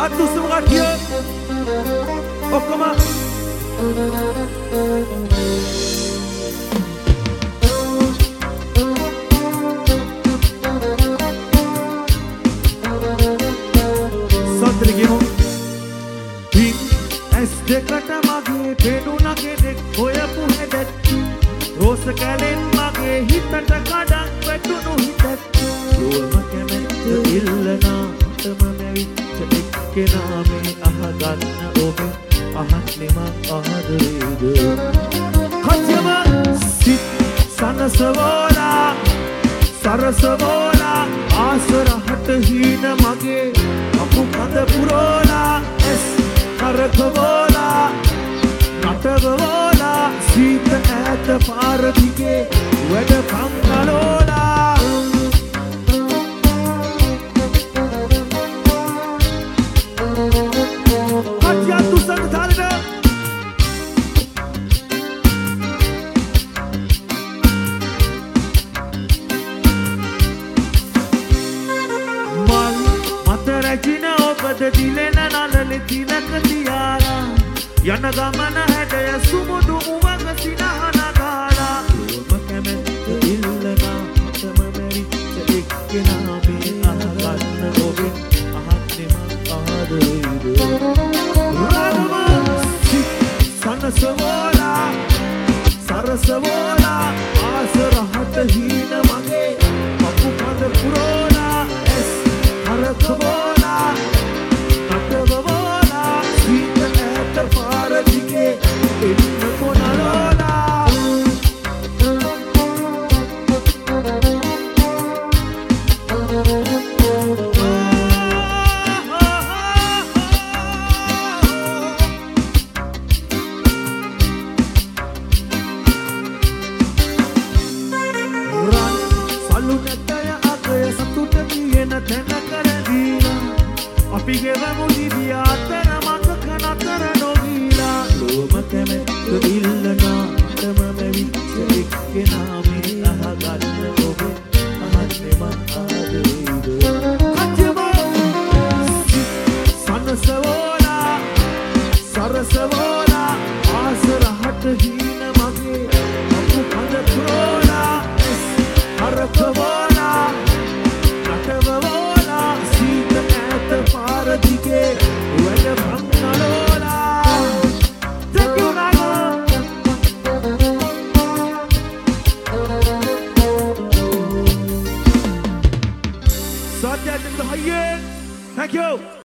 Aduh semua dia. Oh come on. Sadrigimo. Bing estekata mage peduna kedek hoya puhedet. Rose kalen mage hitata kadak petunu hitet. Loma kemette illana තමමෙවිච්ච එක්කෙනාමේ අහගන්න ඔබ අහන්නේම ආදරේද කච්චම සිත් සනසවෝලා සරසවෝලා ආසරහට හීන මගේ අපු කඳ පුරෝලා S කරකවෝලා නටවෝලා සීත ඈත පාර දිගේ වැඩ පංගලෝලා දිලෙන නලලි තිනක තියාලා යන ගමන හැඩය සුමුදු උවක සිනහන ගාලා ලෝම කැමැත්ත ඉල්ලනා මටම මැරිච්ච එක්කෙනා මේ අහගන්න ඔබෙන් අහන්නේම ආදරේද රාගම සනසවෝලා සරසවෝලා ආසරහට හීන මගේ අපු කඳ පුරෝලා එස් හරකවෝලා අපි ගෙවමු දිව්‍ය අතර මතක නතර නොවීලා ලෝම කැමැත්ත ඉල්ලනා මටම මැවිච්ච එක්කෙනා මේ අහගන්න ඔබ අහන්නේම ආදරේද කච්චම සනසවෝලා සරසවෝලා ආසරහට හීන මගේ අපු කඳ පුරෝලා හරකවෝලා නටවෝලා සීත ඈත පාර දිගේ වැඩ පංගලෝලා දෙකුණාගෝ සත්‍යයෙන් හයියෙන් thank you